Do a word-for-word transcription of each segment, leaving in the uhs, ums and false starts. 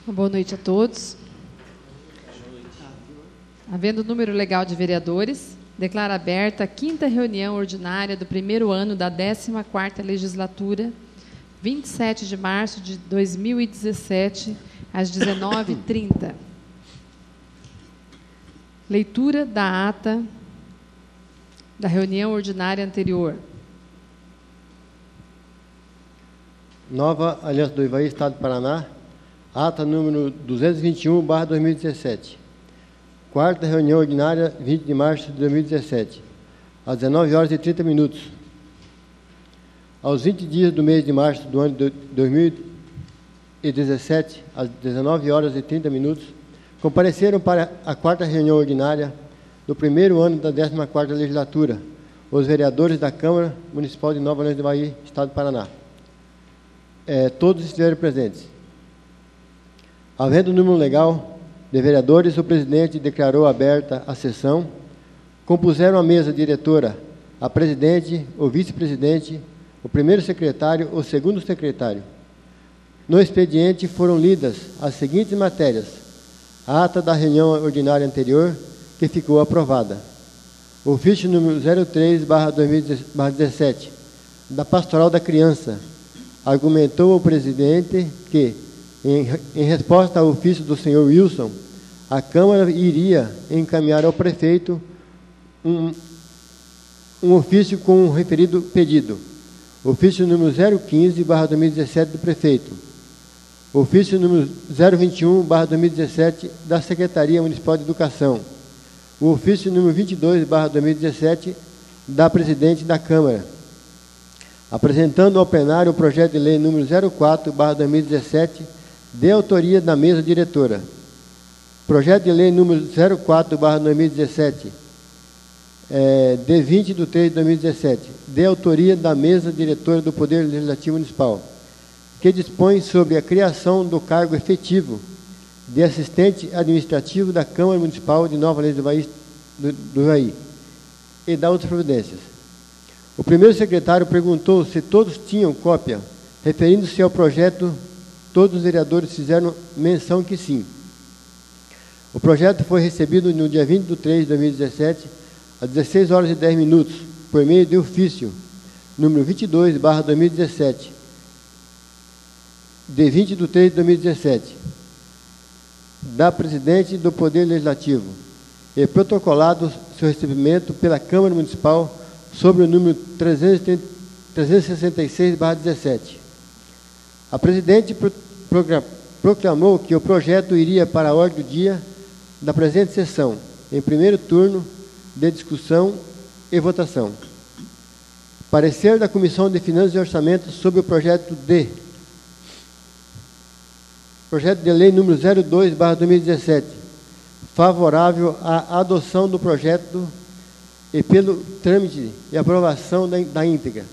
Boa noite a todos. Havendo número legal de vereadores, declaro aberta a quinta reunião ordinária do primeiro ano da décima quarta legislatura, vinte e sete de março de dois mil e dezessete, às dezenove e trinta. Leitura da ata da reunião ordinária anterior. Nova Aliança do Ivaí, Estado do Paraná, ata número duzentos e vinte e um barra dois mil e dezessete. Quarta reunião ordinária, vinte de março de dois mil e dezessete, às dezenove horas e trinta minutos. Aos vinte dias do mês de março do ano de dois mil e dezessete, às dezenove horas e trinta minutos, compareceram para a quarta reunião ordinária do primeiro ano da décima quarta legislatura os vereadores da Câmara Municipal de Nova Aliança do Ivaí, Estado do Paraná. É, todos estiveram presentes. Havendo número legal de vereadores, o presidente declarou aberta a sessão, compuseram a mesa diretora, a presidente, o vice-presidente, o primeiro secretário, o segundo secretário. No expediente foram lidas as seguintes matérias: a ata da reunião ordinária anterior, que ficou aprovada. O ofício número zero três barra dois mil e dezessete, da Pastoral da Criança, argumentou o presidente que, em, em resposta ao ofício do senhor Wilson, a Câmara iria encaminhar ao prefeito um, um ofício com o referido pedido. Ofício número zero quinze barra dois mil e dezessete do prefeito. Ofício número zero vinte e um barra dois mil e dezessete da Secretaria Municipal de Educação. O ofício número vinte e dois barra dois mil e dezessete da presidente da Câmara, apresentando ao plenário o projeto de lei número zero quatro barra dois mil e dezessete, de autoria da mesa diretora. Projeto de lei número zero quatro barra dois mil e dezessete, é, de vinte de três de dois mil e dezessete, de autoria da mesa diretora do Poder Legislativo Municipal, que dispõe sobre a criação do cargo efetivo de assistente administrativo da Câmara Municipal de Nova Aliança do Ivaí, do, do Ivaí, e dá outras providências. O primeiro secretário perguntou se todos tinham cópia. Referindo-se ao projeto, todos os vereadores fizeram menção que sim. O projeto foi recebido no dia vinte de três de dois mil e dezessete, às dezesseis horas e dez minutos, por meio de ofício número vinte e dois barra dois mil e dezessete, de vinte de três de dois mil e dezessete, da presidente do Poder Legislativo, e protocolado seu recebimento pela Câmara Municipal sobre o número trezentos e sessenta e seis barra dezessete. A presidente pro, proclamou que o projeto iria para a ordem do dia da presente sessão, em primeiro turno de discussão e votação. Parecer da Comissão de Finanças e Orçamento sobre o projeto de projeto de lei número zero dois barra dois mil e dezessete, favorável à adoção do projeto e pelo trâmite e aprovação da, da íntegra.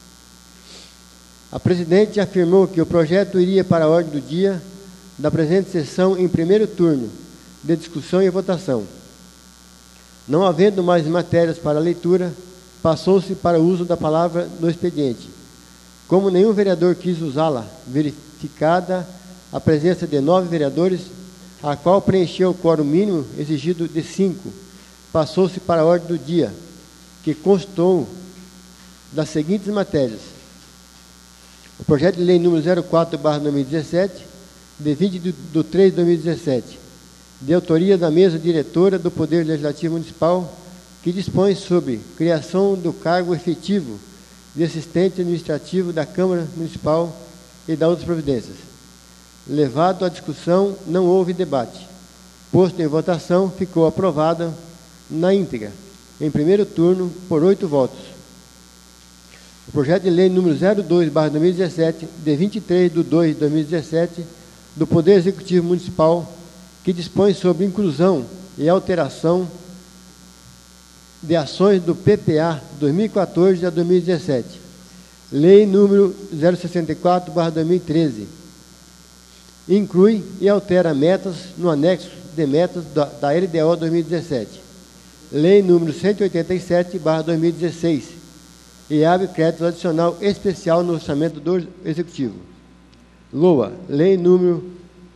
A presidente afirmou que o projeto iria para a ordem do dia da presente sessão em primeiro turno de discussão e votação. Não havendo mais matérias para leitura, passou-se para o uso da palavra no expediente. Como nenhum vereador quis usá-la, verificada a presença de nove vereadores, a qual preencheu o quórum mínimo exigido de cinco, passou-se para a ordem do dia, que constou das seguintes matérias: o projeto de lei número zero quatro barra dois mil e dezessete, de vinte de três de dois mil e dezessete, de autoria da mesa diretora do Poder Legislativo Municipal, que dispõe sobre criação do cargo efetivo de assistente administrativo da Câmara Municipal e da outras providências. Levado à discussão, não houve debate. Posto em votação, ficou aprovada na íntegra, em primeiro turno, por oito votos. O projeto de lei número zero dois barra dois mil e dezessete, de vinte e três de dois de dois mil e dezessete, do Poder Executivo Municipal, que dispõe sobre inclusão e alteração de ações do P P A dois mil e quatorze a dois mil e dezessete. Lei número zero sessenta e quatro barra dois mil e treze. Inclui e altera metas no anexo de metas da, da L D O dois mil e dezessete. Lei número cento e oitenta e sete barra dois mil e dezesseis. E abre crédito adicional especial no orçamento do Executivo. L O A, Lei número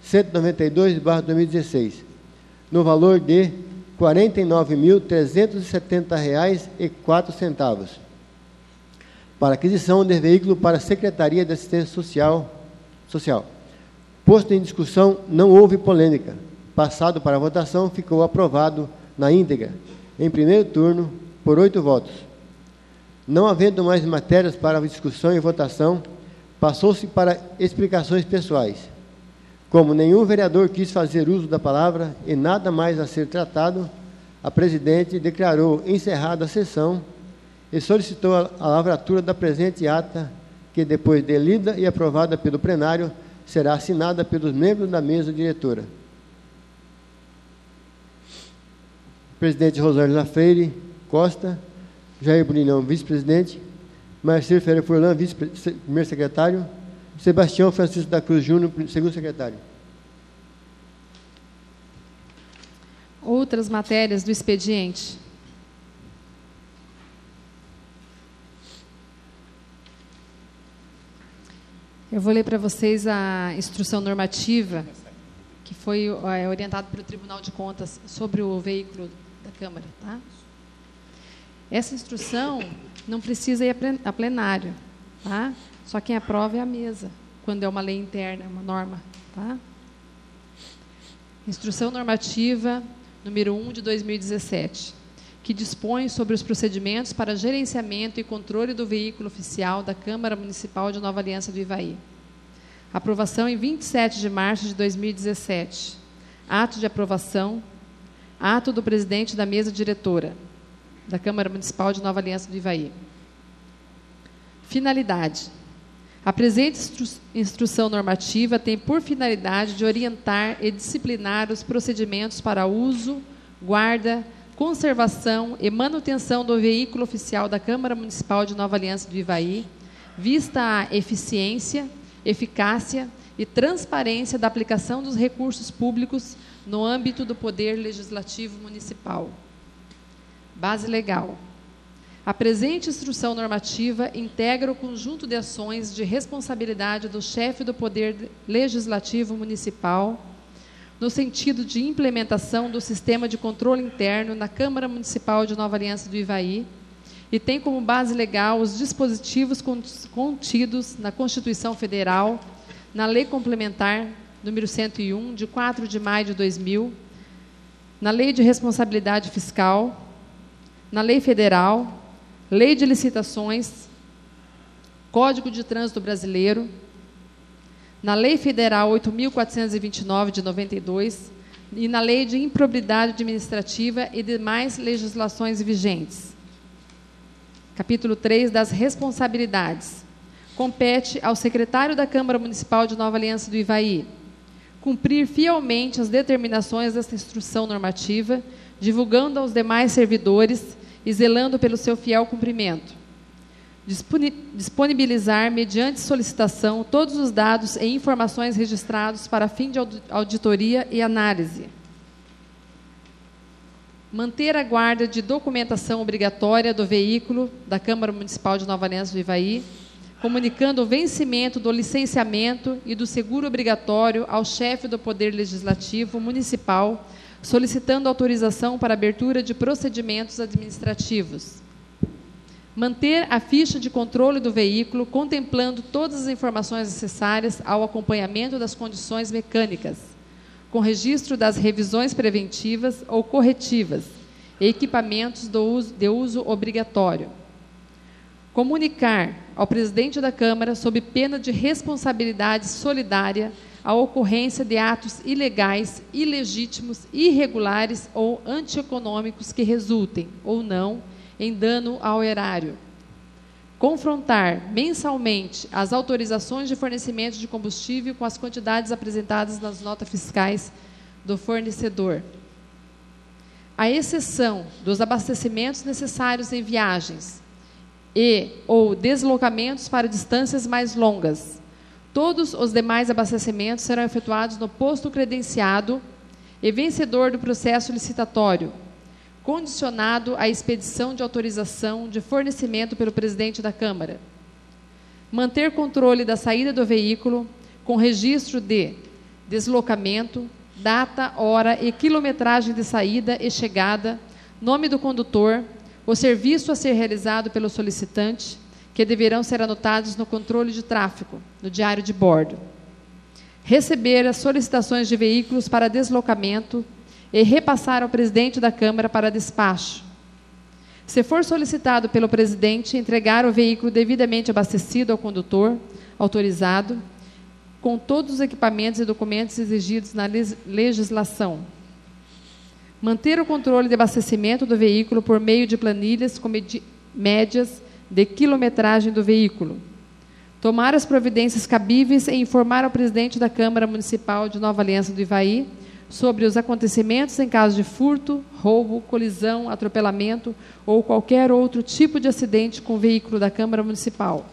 cento e noventa e dois barra dois mil e dezesseis, no valor de quarenta e nove mil trezentos e setenta reais e quatro centavos, para aquisição de veículo para a Secretaria de Assistência Social. Social. Posto em discussão, não houve polêmica. Passado para a votação, ficou aprovado na íntegra, em primeiro turno, por oito votos. Não havendo mais matérias para discussão e votação, passou-se para explicações pessoais. Como nenhum vereador quis fazer uso da palavra e nada mais a ser tratado, a presidente declarou encerrada a sessão e solicitou a, a lavratura da presente ata, que depois de lida e aprovada pelo plenário, será assinada pelos membros da mesa diretora. Presidente Rosângela Freire Costa, Jair Burinão, vice-presidente, Marcelo Ferreira Furlan, vice-primeiro secretário, Sebastião Francisco da Cruz Júnior, segundo secretário. Outras matérias do expediente. Eu vou ler para vocês a instrução normativa que foi é, orientada pelo Tribunal de Contas sobre o veículo da Câmara. Tá? Essa instrução não precisa ir a plenário. Tá? Só quem aprova é a mesa, quando é uma lei interna, uma norma. Tá? Instrução normativa número um de dois mil e dezessete, que dispõe sobre os procedimentos para gerenciamento e controle do veículo oficial da Câmara Municipal de Nova Aliança do Ivaí. Aprovação em vinte e sete de março de dois mil e dezessete. Ato de aprovação. Ato do presidente da mesa diretora da Câmara Municipal de Nova Aliança do Ivaí. Finalidade. A presente instru instrução normativa tem por finalidade de orientar e disciplinar os procedimentos para uso, guarda, conservação e manutenção do veículo oficial da Câmara Municipal de Nova Aliança do Ivaí, vista a eficiência, eficácia e transparência da aplicação dos recursos públicos no âmbito do Poder Legislativo Municipal. Base legal. A presente instrução normativa integra o conjunto de ações de responsabilidade do chefe do Poder Legislativo Municipal, no sentido de implementação do sistema de controle interno na Câmara Municipal de Nova Aliança do Ivaí, e tem como base legal os dispositivos contidos na Constituição Federal, na Lei Complementar número cento e um, de quatro de maio de dois mil, na Lei de Responsabilidade Fiscal, na Lei Federal, Lei de Licitações, Código de Trânsito Brasileiro, na Lei Federal oito mil quatrocentos e vinte e nove, de noventa e dois, e na Lei de Improbidade Administrativa e demais legislações vigentes. Capítulo três das responsabilidades. Compete ao secretário da Câmara Municipal de Nova Aliança do Ivaí cumprir fielmente as determinações desta instrução normativa, divulgando aos demais servidores e zelando pelo seu fiel cumprimento. Disponibilizar, mediante solicitação, todos os dados e informações registrados para fim de auditoria e análise. Manter a guarda de documentação obrigatória do veículo da Câmara Municipal de Nova Aliança do Ivaí, comunicando o vencimento do licenciamento e do seguro obrigatório ao chefe do Poder Legislativo Municipal, solicitando autorização para abertura de procedimentos administrativos. Manter a ficha de controle do veículo, contemplando todas as informações necessárias ao acompanhamento das condições mecânicas, com registro das revisões preventivas ou corretivas e equipamentos do uso, de uso obrigatório. Comunicar ao presidente da Câmara, sob pena de responsabilidade solidária, a ocorrência de atos ilegais, ilegítimos, irregulares ou antieconômicos que resultem, ou não, em dano ao erário. Confrontar mensalmente as autorizações de fornecimento de combustível com as quantidades apresentadas nas notas fiscais do fornecedor. À exceção dos abastecimentos necessários em viagens e ou deslocamentos para distâncias mais longas, todos os demais abastecimentos serão efetuados no posto credenciado e vencedor do processo licitatório, condicionado à expedição de autorização de fornecimento pelo presidente da Câmara. Manter controle da saída do veículo, com registro de deslocamento, data, hora e quilometragem de saída e chegada, nome do condutor, o serviço a ser realizado pelo solicitante, que deverão ser anotados no controle de tráfego, no diário de bordo. Receber as solicitações de veículos para deslocamento e repassar ao presidente da Câmara para despacho. Se for solicitado pelo presidente, entregar o veículo devidamente abastecido ao condutor, autorizado, com todos os equipamentos e documentos exigidos na legislação. Manter o controle de abastecimento do veículo por meio de planilhas com médias de quilometragem do veículo. Tomar as providências cabíveis e informar ao presidente da Câmara Municipal de Nova Aliança do Ivaí sobre os acontecimentos em caso de furto, roubo, colisão, atropelamento ou qualquer outro tipo de acidente com o veículo da Câmara Municipal.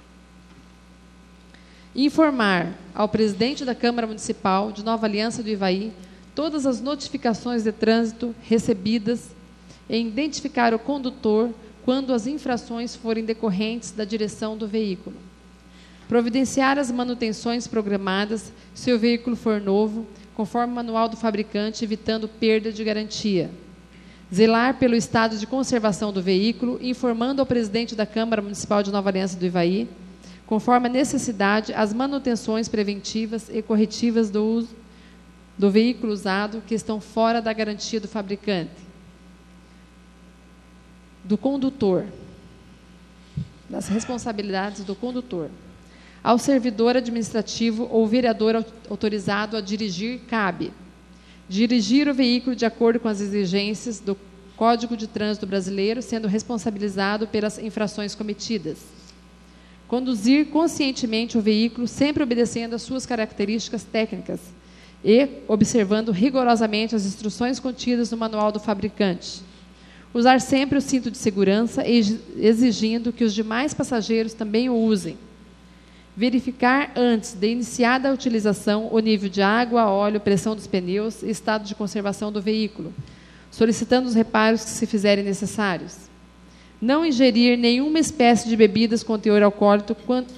Informar ao presidente da Câmara Municipal de Nova Aliança do Ivaí todas as notificações de trânsito recebidas e identificar o condutor quando as infrações forem decorrentes da direção do veículo. Providenciar as manutenções programadas se o veículo for novo, conforme o manual do fabricante, evitando perda de garantia. Zelar pelo estado de conservação do veículo, informando ao presidente da Câmara Municipal de Nova Aliança do Ivaí, conforme a necessidade, as manutenções preventivas e corretivas do uso do veículo usado que estão fora da garantia do fabricante. Do condutor. Das responsabilidades do condutor. Ao servidor administrativo ou vereador autorizado a dirigir, cabe: dirigir o veículo de acordo com as exigências do Código de Trânsito Brasileiro, sendo responsabilizado pelas infrações cometidas. Conduzir conscientemente o veículo, sempre obedecendo às suas características técnicas e observando rigorosamente as instruções contidas no manual do fabricante. Usar sempre o cinto de segurança, exigindo que os demais passageiros também o usem. Verificar antes de iniciada a utilização o nível de água, óleo, pressão dos pneus e estado de conservação do veículo, solicitando os reparos que se fizerem necessários. Não ingerir nenhuma espécie de bebidas com teor alcoólico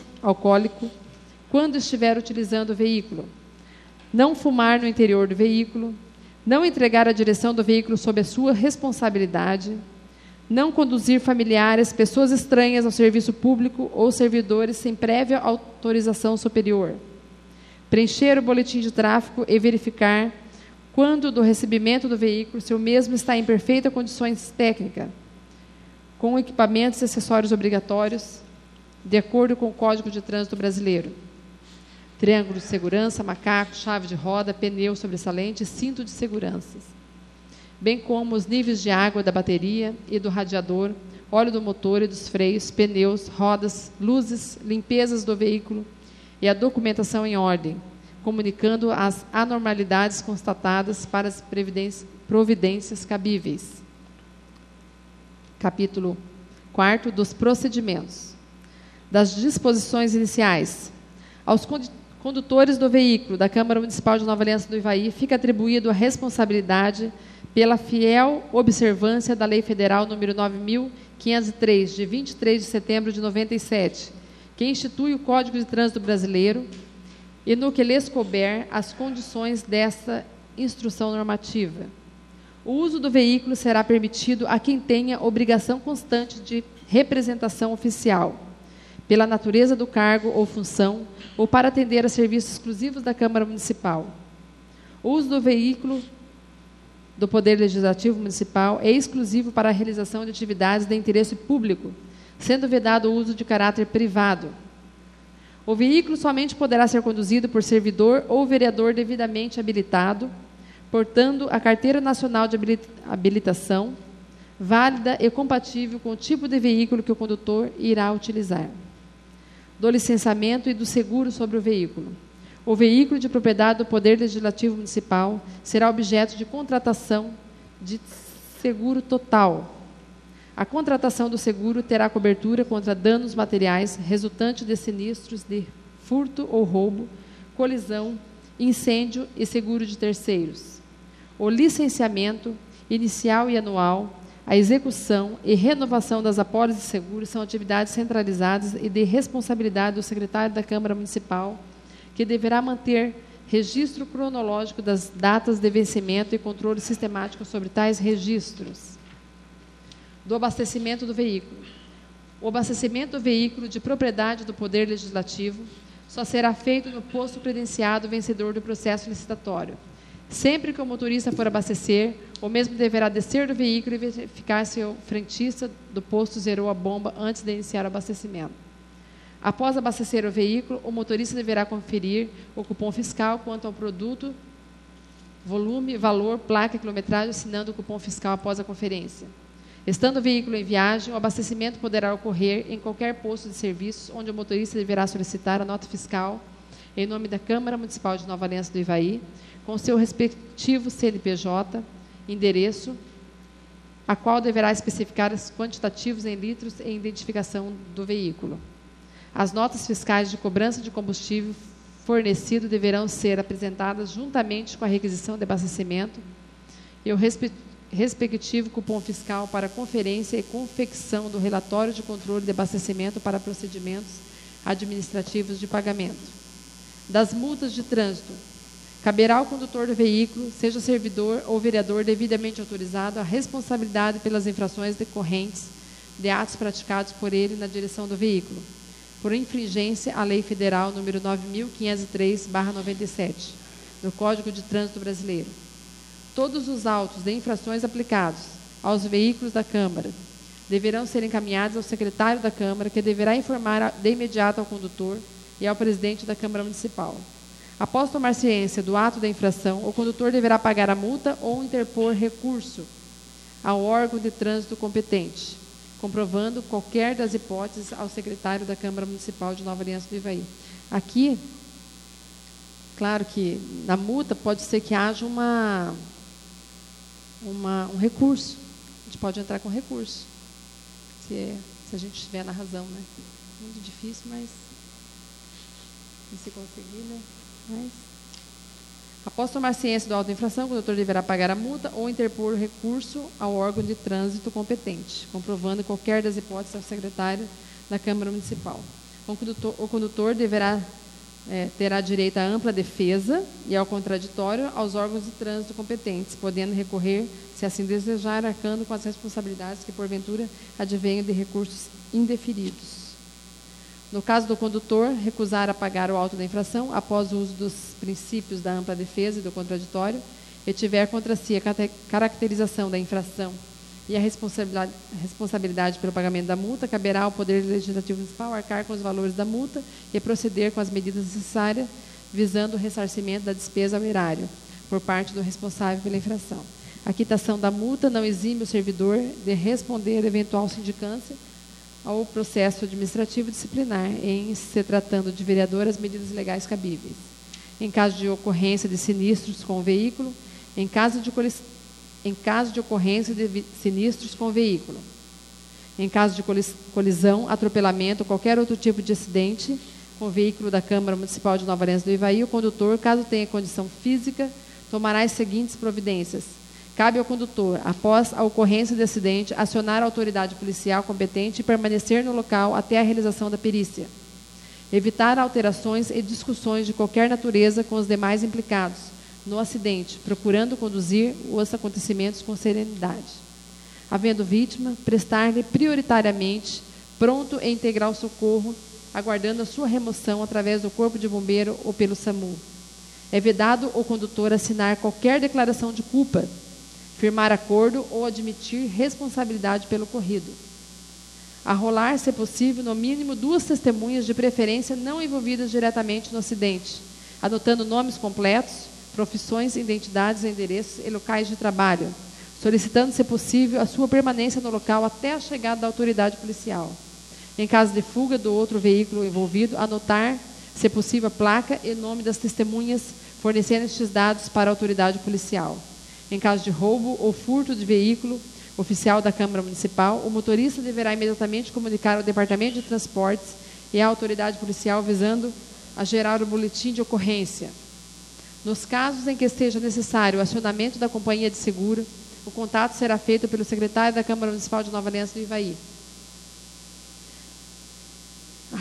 quando estiver utilizando o veículo. Não fumar no interior do veículo. Não entregar a direção do veículo sob a sua responsabilidade. Não conduzir familiares, pessoas estranhas ao serviço público ou servidores sem prévia autorização superior. Preencher o boletim de tráfego e verificar, quando do recebimento do veículo, se o mesmo está em perfeita condições técnicas, com equipamentos e acessórios obrigatórios, de acordo com o Código de Trânsito Brasileiro. Triângulo de segurança, macaco, chave de roda, pneu sobressalente e cinto de segurança. Bem como os níveis de água da bateria e do radiador, óleo do motor e dos freios, pneus, rodas, luzes, limpezas do veículo e a documentação em ordem, comunicando as anormalidades constatadas para as providências cabíveis. Capítulo quarto dos procedimentos. Das disposições iniciais. Aos condutores do veículo da Câmara Municipal de Nova Aliança do Ivaí fica atribuído a responsabilidade pela fiel observância da Lei Federal número nove mil quinhentos e três, de vinte e três de setembro de noventa e sete, que institui o Código de Trânsito Brasileiro e, no que lhes couber, as condições dessa instrução normativa. O uso do veículo será permitido a quem tenha obrigação constante de representação oficial, pela natureza do cargo ou função, ou para atender a serviços exclusivos da Câmara Municipal. O uso do veículo do Poder Legislativo Municipal é exclusivo para a realização de atividades de interesse público, sendo vedado o uso de caráter privado. O veículo somente poderá ser conduzido por servidor ou vereador devidamente habilitado, portando a Carteira Nacional de Habilitação, válida e compatível com o tipo de veículo que o condutor irá utilizar. Do licenciamento e do seguro sobre o veículo. O veículo de propriedade do Poder Legislativo Municipal será objeto de contratação de seguro total. A contratação do seguro terá cobertura contra danos materiais resultantes de sinistros de furto ou roubo, colisão, incêndio e seguro de terceiros. O licenciamento inicial e anual, a execução e renovação das apólices de seguro são atividades centralizadas e de responsabilidade do secretário da Câmara Municipal, que deverá manter registro cronológico das datas de vencimento e controle sistemático sobre tais registros. Do abastecimento do veículo. O abastecimento do veículo de propriedade do Poder Legislativo só será feito no posto credenciado vencedor do processo licitatório. Sempre que o motorista for abastecer, o mesmo deverá descer do veículo e verificar se o frentista do posto zerou a bomba antes de iniciar o abastecimento. Após abastecer o veículo, o motorista deverá conferir o cupom fiscal quanto ao produto, volume, valor, placa e quilometragem, assinando o cupom fiscal após a conferência. Estando o veículo em viagem, o abastecimento poderá ocorrer em qualquer posto de serviços, onde o motorista deverá solicitar a nota fiscal em nome da Câmara Municipal de Nova Aliança do Ivaí, com seu respectivo C N P J, endereço, a qual deverá especificar os quantitativos em litros e identificação do veículo. As notas fiscais de cobrança de combustível fornecido deverão ser apresentadas juntamente com a requisição de abastecimento e o respectivo cupom fiscal para conferência e confecção do relatório de controle de abastecimento para procedimentos administrativos de pagamento. Das multas de trânsito, caberá ao condutor do veículo, seja servidor ou vereador devidamente autorizado, a responsabilidade pelas infrações decorrentes de atos praticados por ele na direção do veículo, por infringência à Lei Federal número nove mil quinhentos e três barra noventa e sete, do Código de Trânsito Brasileiro. Todos os autos de infrações aplicados aos veículos da Câmara deverão ser encaminhados ao secretário da Câmara, que deverá informar de imediato ao condutor e ao presidente da Câmara Municipal. Após tomar ciência do ato da infração, o condutor deverá pagar a multa ou interpor recurso ao órgão de trânsito competente, comprovando qualquer das hipóteses ao secretário da Câmara Municipal de Nova Aliança do Ivaí. Aqui, claro que na multa pode ser que haja uma, uma, um recurso. A gente pode entrar com recurso, se, é, se a gente estiver na razão, né? Muito difícil, mas se conseguir, né? Mas, após tomar ciência do auto de infração, o condutor deverá pagar a multa ou interpor recurso ao órgão de trânsito competente, comprovando qualquer das hipóteses ao secretário da Câmara Municipal. O condutor, o condutor deverá, é, terá direito à ampla defesa e ao contraditório aos órgãos de trânsito competentes, podendo recorrer, se assim desejar, arcando com as responsabilidades que, porventura, advenham de recursos indeferidos. No caso do condutor recusar a pagar o auto da infração, após o uso dos princípios da ampla defesa e do contraditório, e tiver contra si a caracterização da infração e a responsabilidade, responsabilidade pelo pagamento da multa, caberá ao Poder Legislativo Municipal arcar com os valores da multa e proceder com as medidas necessárias, visando o ressarcimento da despesa ao erário, por parte do responsável pela infração. A quitação da multa não exime o servidor de responder eventual sindicância ao processo administrativo disciplinar, em se tratando de vereador, as medidas legais cabíveis. Em caso de ocorrência de sinistros com o veículo, em caso de, em caso de ocorrência de sinistros com o veículo, em caso de colisão, atropelamento, qualquer outro tipo de acidente com o veículo da Câmara Municipal de Nova Aliança do Ivaí, o condutor, caso tenha condição física, tomará as seguintes providências. Cabe ao condutor, após a ocorrência de acidente, acionar a autoridade policial competente e permanecer no local até a realização da perícia. Evitar alterações e discussões de qualquer natureza com os demais implicados no acidente, procurando conduzir os acontecimentos com serenidade. Havendo vítima, prestar-lhe prioritariamente pronto e integral socorro, aguardando a sua remoção através do Corpo de Bombeiro ou pelo SAMU. É vedado ao condutor assinar qualquer declaração de culpa, firmar acordo ou admitir responsabilidade pelo ocorrido. Arrolar, se possível, no mínimo duas testemunhas, de preferência não envolvidas diretamente no acidente, anotando nomes completos, profissões, identidades, endereços e locais de trabalho, solicitando, se possível, a sua permanência no local até a chegada da autoridade policial. Em caso de fuga do outro veículo envolvido, anotar, se possível, a placa e nome das testemunhas, fornecendo estes dados para a autoridade policial. Em caso de roubo ou furto de veículo oficial da Câmara Municipal, o motorista deverá imediatamente comunicar ao Departamento de Transportes e à autoridade policial, visando a gerar o boletim de ocorrência. Nos casos em que esteja necessário o acionamento da companhia de seguro, o contato será feito pelo secretário da Câmara Municipal de Nova Aliança do Ivaí. A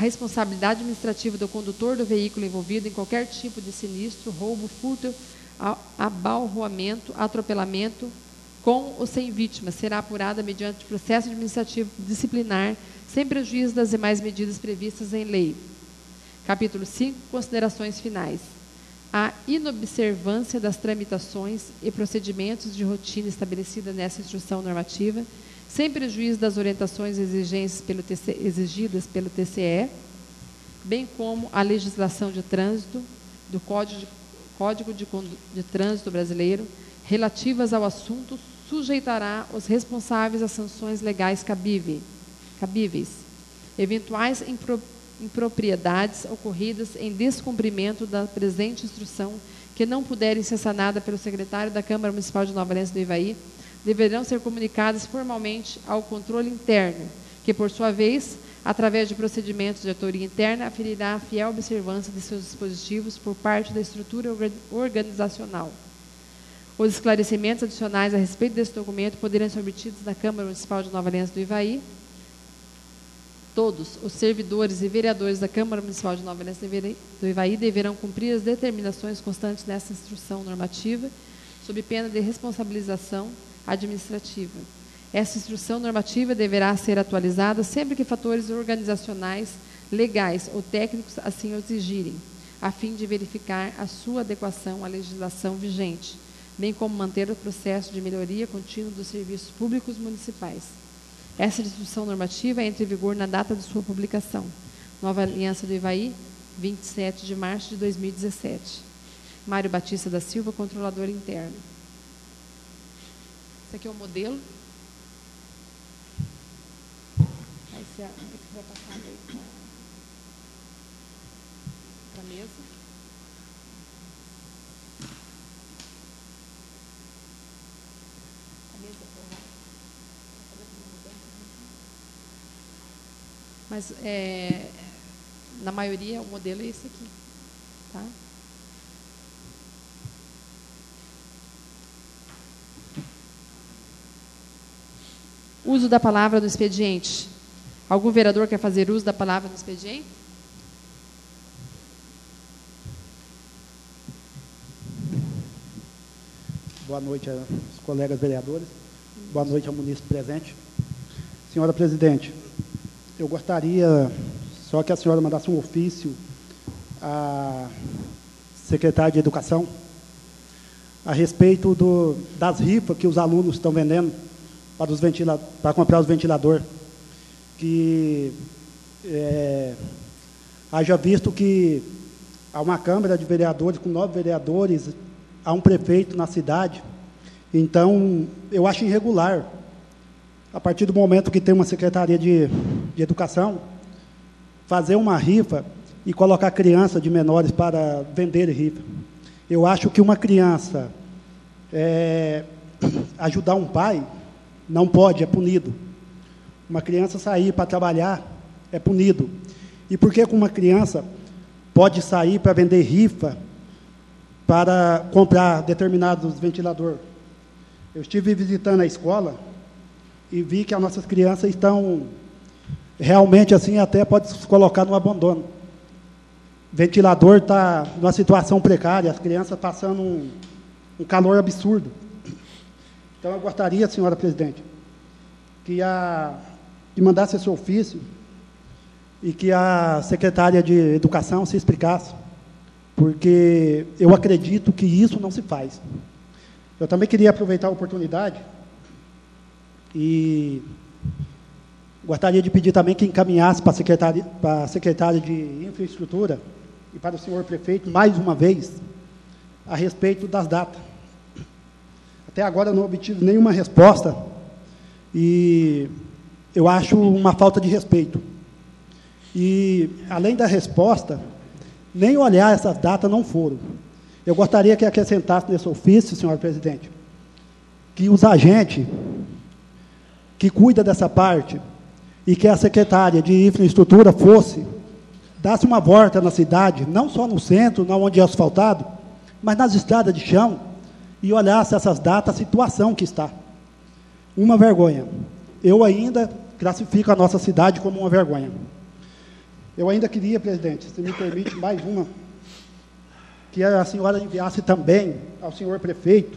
responsabilidade administrativa do condutor do veículo envolvido em qualquer tipo de sinistro, roubo, furto, abalroamento, atropelamento, com ou sem vítima, será apurada mediante processo administrativo disciplinar, sem prejuízo das demais medidas previstas em lei. Capítulo cinco, considerações finais. A inobservância das tramitações e procedimentos de rotina estabelecida nessa instrução normativa, sem prejuízo das orientações e exigências pelo T C, exigidas pelo T C E, bem como a legislação de trânsito do Código de, Código de, de Trânsito Brasileiro, relativas ao assunto, sujeitará os responsáveis às sanções legais cabíveis, cabíveis eventuais impro, impropriedades ocorridas em descumprimento da presente instrução, que não puderem ser sanadas pelo secretário da Câmara Municipal de Nova Aliança do Ivaí, deverão ser comunicadas formalmente ao controle interno, que, por sua vez, através de procedimentos de autoria interna, aferirá a fiel observância de seus dispositivos por parte da estrutura organizacional. Os esclarecimentos adicionais a respeito desse documento poderão ser obtidos da Câmara Municipal de Nova Aliança do Ivaí. Todos os servidores e vereadores da Câmara Municipal de Nova Aliança do Ivaí deverão cumprir as determinações constantes nessa instrução normativa, sob pena de responsabilização administrativa. Essa instrução normativa deverá ser atualizada sempre que fatores organizacionais, legais ou técnicos assim o exigirem, a fim de verificar a sua adequação à legislação vigente, bem como manter o processo de melhoria contínua dos serviços públicos municipais. Essa instrução normativa entra em vigor na data de sua publicação. Nova Aliança do Ivaí, vinte e sete de março de dois mil e dezessete. Mário Batista da Silva, controlador interno. Esse aqui é o modelo. Aí você vai passar aí para a mesa. A mesa Mas, é, na maioria, o modelo é esse aqui. Tá? Uso da palavra no expediente. Algum vereador quer fazer uso da palavra no expediente? Boa noite aos colegas vereadores. Boa noite ao munícipe presente. Senhora presidente, eu gostaria só que a senhora mandasse um ofício à secretária de Educação a respeito do, das rifas que os alunos estão vendendo para, os ventila, para comprar os ventiladores, que é, haja visto que há uma Câmara de Vereadores com nove vereadores, há um prefeito na cidade, então eu acho irregular, a partir do momento que tem uma Secretaria de, de Educação, fazer uma rifa e colocar criança de menores para vender rifa. Eu acho que uma criança é, ajudar um pai não pode, é punido. Uma criança sair para trabalhar é punido. E por que uma criança pode sair para vender rifa para comprar determinados ventiladores? Eu estive visitando a escola e vi que as nossas crianças estão realmente assim, até pode se colocar no abandono. O ventilador está numa situação precária, as crianças passando um, um calor absurdo. Então, eu gostaria, senhora presidente, que, a, que mandasse esse ofício e que a secretária de Educação se explicasse, porque eu acredito que isso não se faz. Eu também queria aproveitar a oportunidade e gostaria de pedir também que encaminhasse para a secretária, para a secretária de Infraestrutura e para o senhor prefeito, mais uma vez, a respeito das datas. Até agora eu não obtive nenhuma resposta e eu acho uma falta de respeito. E, além da resposta, nem olhar essas datas não foram. Eu gostaria que acrescentasse nesse ofício, senhor presidente, que os agentes que cuidam dessa parte e que a secretária de Infraestrutura fosse, dasse uma volta na cidade, não só no centro, não onde é asfaltado, mas nas estradas de chão, e olhasse essas datas, a situação que está. Uma vergonha. Eu ainda classifico a nossa cidade como uma vergonha. Eu ainda queria, presidente, se me permite mais uma, que a senhora enviasse também ao senhor prefeito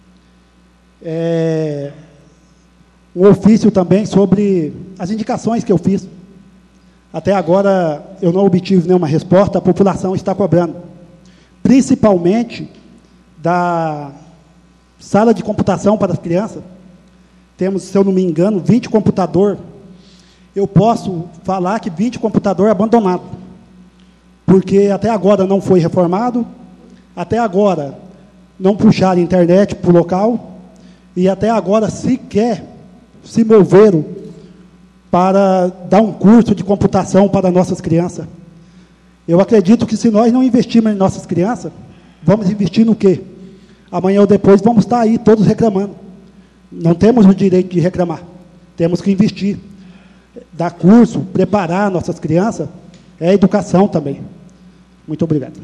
é, um ofício também sobre as indicações que eu fiz. Até agora eu não obtive nenhuma resposta, a população está cobrando, principalmente da sala de computação para as crianças. Temos, se eu não me engano, vinte computadores. Eu posso falar que vinte computadores abandonados, porque até agora não foi reformado, até agora não puxaram a internet para o local, e até agora sequer se moveram para dar um curso de computação para nossas crianças. Eu acredito que se nós não investirmos em nossas crianças, vamos investir no quê? Amanhã ou depois vamos estar aí todos reclamando. Não temos o direito de reclamar, temos que investir. Dar curso, preparar nossas crianças, é educação também. Muito obrigado.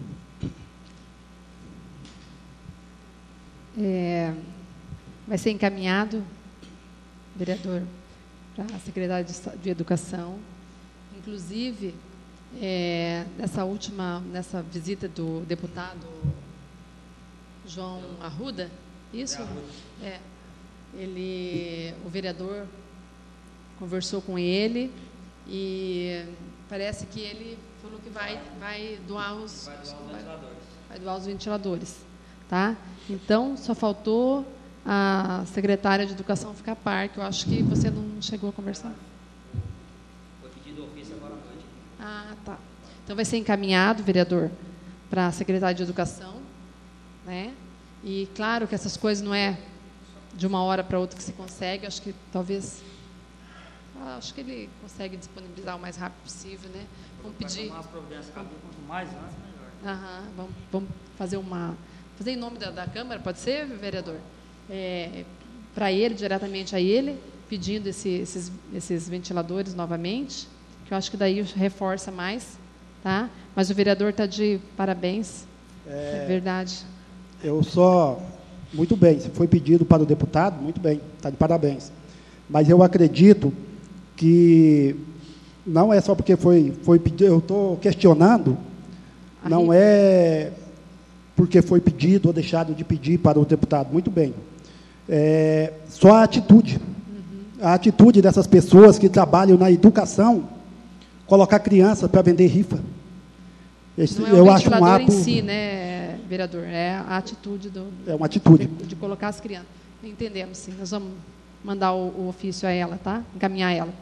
É, vai ser encaminhado, vereador, para a Secretaria de, de Educação. Inclusive, é, nessa última, nessa visita do deputado João Arruda, isso? É, ele, o vereador conversou com ele e parece que ele falou que vai, vai doar os, vai doar os, ventiladores. Vai doar os ventiladores, tá? Então, só faltou a secretária de Educação ficar a par, que eu acho que você não chegou a conversar. Foi pedido ofício agora à noite. Ah, tá. Então, vai ser encaminhado, vereador, para a secretária de Educação, né? E, claro, que essas coisas não é de uma hora para outra que se consegue, acho que talvez... Acho que ele consegue disponibilizar o mais rápido possível, né? Vamos pedir... Tomar as providências, quanto mais antes, melhor. Aham, vamos, vamos fazer uma... Fazer em nome da, da Câmara, pode ser, vereador? É, para ele, diretamente a ele, pedindo esse, esses, esses ventiladores novamente, que eu acho que daí reforça mais, tá? Mas o vereador está de parabéns, é, é verdade. Eu só... Muito bem, se foi pedido para o deputado, muito bem, está de parabéns. Mas eu acredito que não é só porque foi, foi pedido, eu estou questionando, a não Rita. É porque foi pedido ou deixado de pedir para o deputado, muito bem. É, só a atitude, uhum. a atitude dessas pessoas que trabalham na educação, colocar criança para vender rifa. Esse, não é eu o acho um ato, em si, né, vereador? É a atitude do, é uma atitude de, de colocar as crianças. Entendemos, sim. Nós vamos mandar o, o ofício a ela, tá? Encaminhar ela.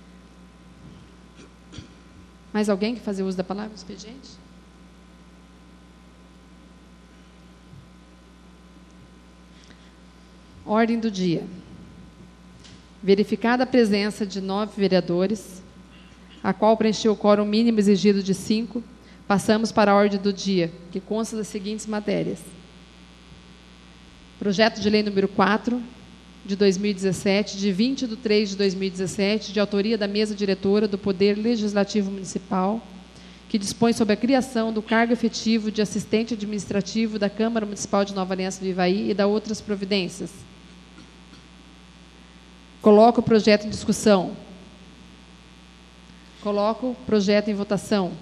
Mais alguém que fazer uso da palavra, expediente? Ordem do dia. Verificada a presença de nove vereadores, a qual preencheu o quórum mínimo exigido de cinco, passamos para a ordem do dia, que consta das seguintes matérias. Projeto de lei número quatro, de dois mil e dezessete, de vinte de três de dois mil e dezessete, de autoria da mesa diretora do Poder Legislativo Municipal, que dispõe sobre a criação do cargo efetivo de assistente administrativo da Câmara Municipal de Nova Aliança do Ivaí e da outras providências. Coloco o projeto em discussão. Coloco o projeto em votação.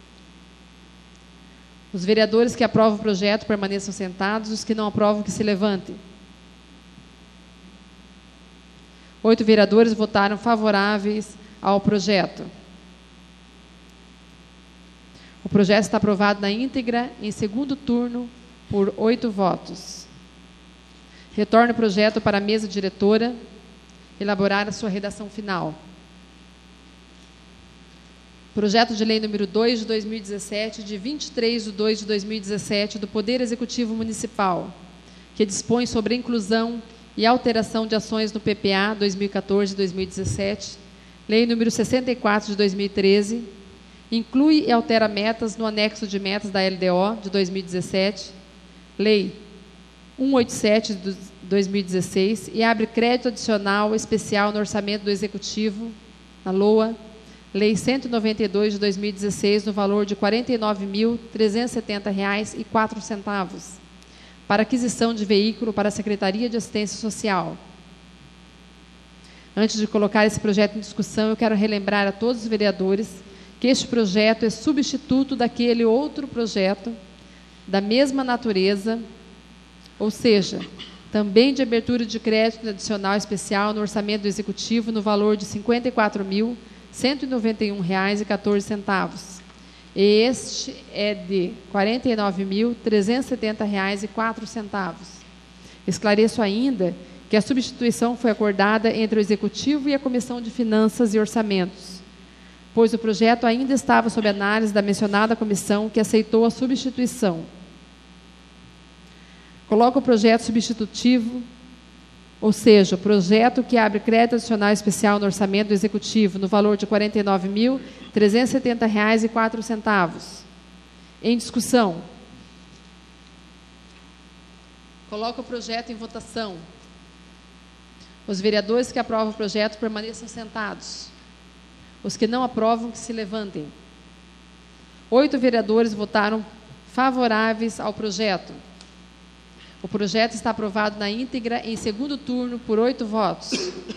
Os vereadores que aprovam o projeto permaneçam sentados, os que não aprovam que se levantem. Oito vereadores votaram favoráveis ao projeto. O projeto está aprovado na íntegra, em segundo turno, por oito votos. Retorno o projeto para a mesa diretora, elaborar a sua redação final. Projeto de lei número dois de dois mil e dezessete, de vinte e três de dois de dois mil e dezessete, do Poder Executivo Municipal, que dispõe sobre a inclusão e alteração de ações no P P A dois mil e quatorze a dois mil e dezessete, lei número sessenta e quatro de dois mil e treze, inclui e altera metas no anexo de metas da L D O de dois mil e dezessete, lei cento e oitenta e sete de dois mil e dezesseis, e abre crédito adicional especial no orçamento do Executivo, na LOA, lei cento e noventa e dois de dois mil e dezesseis, no valor de quarenta e nove mil trezentos e setenta reais e quatro centavos, para aquisição de veículo para a Secretaria de Assistência Social. Antes de colocar esse projeto em discussão, eu quero relembrar a todos os vereadores que este projeto é substituto daquele outro projeto da mesma natureza, ou seja, também de abertura de crédito adicional especial no orçamento do Executivo no valor de cinquenta e quatro mil, cento e noventa e um reais e quatorze centavos. E este é de quarenta e nove mil, trezentos e setenta reais e quatro centavos. Esclareço ainda que a substituição foi acordada entre o Executivo e a Comissão de Finanças e Orçamentos, pois o projeto ainda estava sob análise da mencionada comissão, que aceitou a substituição. Coloca o projeto substitutivo, ou seja, o projeto que abre crédito adicional especial no orçamento do Executivo no valor de quarenta e nove mil, trezentos e setenta reais e quatro centavos. Em discussão. Coloca o projeto em votação. Os vereadores que aprovam o projeto permaneçam sentados. Os que não aprovam, que se levantem. Oito vereadores votaram favoráveis ao projeto. O projeto está aprovado na íntegra em segundo turno por oito votos.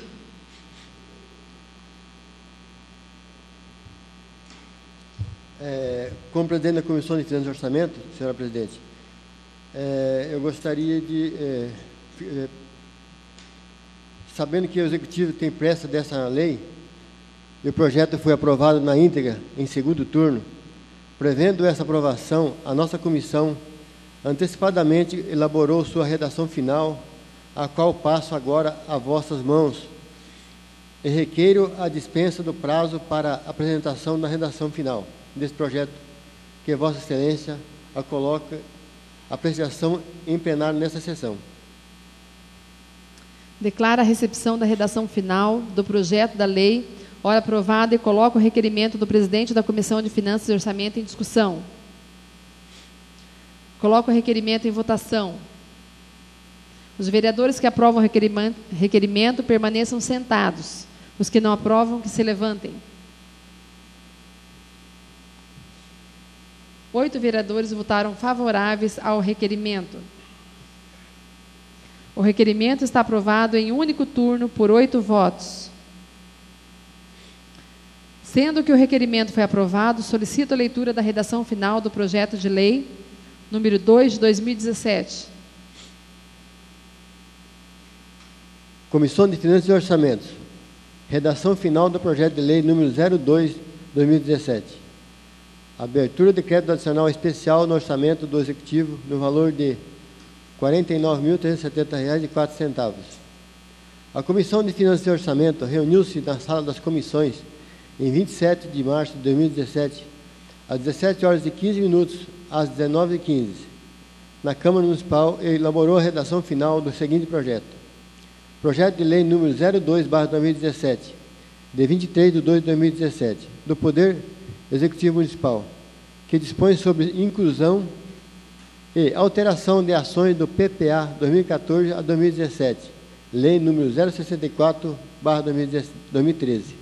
É, como presidente da Comissão de Finanças e Orçamento, senhora presidente, é, eu gostaria de, é, é, sabendo que o Executivo tem pressa dessa lei, e o projeto foi aprovado na íntegra em segundo turno, prevendo essa aprovação, a nossa comissão antecipadamente elaborou sua redação final, a qual passo agora a vossas mãos, e requeiro a dispensa do prazo para apresentação da redação final desse projeto, que Vossa Excelência a coloca a apreciação em plenário nesta sessão. Declara a recepção da redação final do projeto da lei, ora aprovada, e coloca o requerimento do presidente da Comissão de Finanças e Orçamento em discussão. Coloco o requerimento em votação. Os vereadores que aprovam o requerimento, requerimento permaneçam sentados. Os que não aprovam, que se levantem. Oito vereadores votaram favoráveis ao requerimento. O requerimento está aprovado em único turno por oito votos. Sendo que o requerimento foi aprovado, solicito a leitura da redação final do projeto de lei número dois de dois mil e dezessete. Comissão de Finanças e Orçamentos. Redação final do projeto de lei número zero dois de dois mil e dezessete. Abertura de crédito adicional especial no orçamento do Executivo no valor de quarenta e nove mil, trezentos e setenta reais e quatro centavos. A Comissão de Finanças e Orçamento reuniu-se na sala das comissões em vinte e sete de março de dois mil e dezessete, às dezessete horas e quinze minutos, às dezenove e quinze, na Câmara Municipal, e elaborou a redação final do seguinte projeto. Projeto de lei número zero dois barra dois mil e dezessete, de vinte e três de dois de dois mil e dezessete, do Poder Executivo Municipal, que dispõe sobre inclusão e alteração de ações do P P A dois mil e quatorze a dois mil e dezessete, lei número zero sessenta e quatro barra dois mil e treze.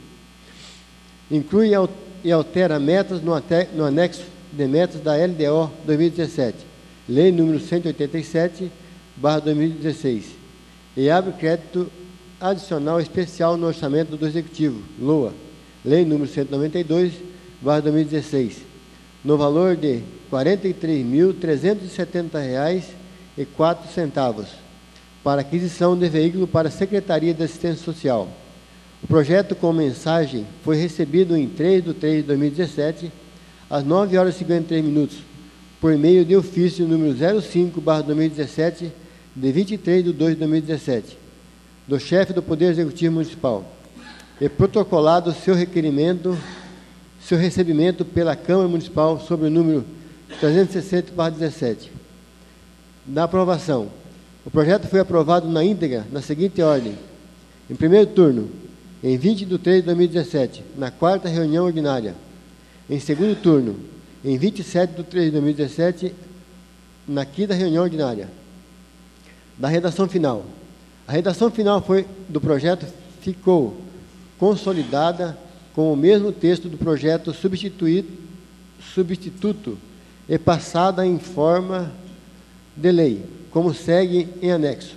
Inclui e altera metas no anexo de metas da L D O dois mil e dezessete, lei número cento e oitenta e sete barra dois mil e dezesseis, e abre crédito adicional especial no orçamento do Executivo, L O A, lei número cento e noventa e dois barra dois mil e dezesseis, no valor de quarenta e três mil, trezentos e setenta reais e quatro centavos, para aquisição de veículo para a Secretaria de Assistência Social. O projeto com mensagem foi recebido em três de três de dois mil e dezessete, às nove horas e cinquenta e três minutos, por meio de ofício número zero cinco barra dois mil e dezessete, de vinte e três de dois de dois mil e dezessete, do chefe do Poder Executivo Municipal, e protocolado seu requerimento, seu recebimento pela Câmara Municipal sobre o número trezentos e sessenta barra dezessete. Da aprovação. O projeto foi aprovado na íntegra, na seguinte ordem. Em primeiro turno, em vinte de três de dois mil e dezessete, na quarta reunião ordinária. Em segundo turno, em vinte e sete de três de dois mil e dezessete, na quinta reunião ordinária. Da redação final. A redação final foi, do projeto ficou consolidada com o mesmo texto do projeto substituído, substituto e passada em forma de lei, como segue em anexo.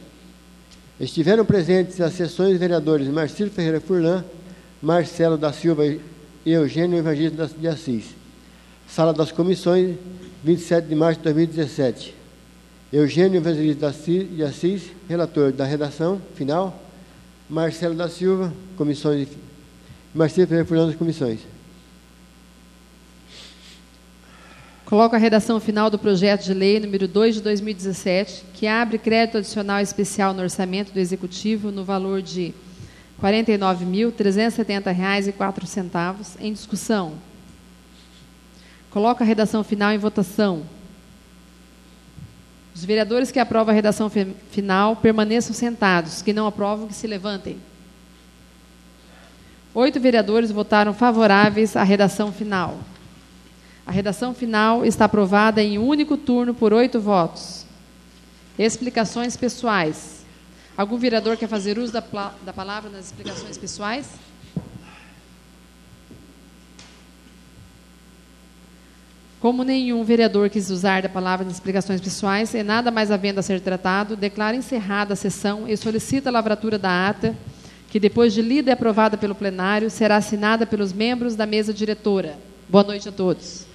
Estiveram presentes as sessões de vereadores Marcílio Ferreira Furlan, Marcelo da Silva e Eugênio Evangelista de Assis. Sala das Comissões, vinte e sete de março de dois mil e dezessete. Eugênio Evangelista de Assis, relator da redação final. Marcelo da Silva, comissões. Marcelo Ferreira Fernandes, das comissões. Coloco a redação final do projeto de lei número dois de dois mil e dezessete, que abre crédito adicional especial no orçamento do Executivo no valor de quarenta e nove mil, trezentos e setenta reais e quatro centavos, em discussão. Coloco a redação final em votação. Os vereadores que aprovam a redação final permaneçam sentados. Que não aprovam, que se levantem. Oito vereadores votaram favoráveis à redação final. A redação final está aprovada em um único turno por oito votos. Explicações pessoais. Algum vereador quer fazer uso da, da palavra nas explicações pessoais? Como nenhum vereador quis usar da palavra nas explicações pessoais, e nada mais havendo a ser tratado, declaro encerrada a sessão e solicito a lavratura da ata, que depois de lida e aprovada pelo plenário, será assinada pelos membros da mesa diretora. Boa noite a todos.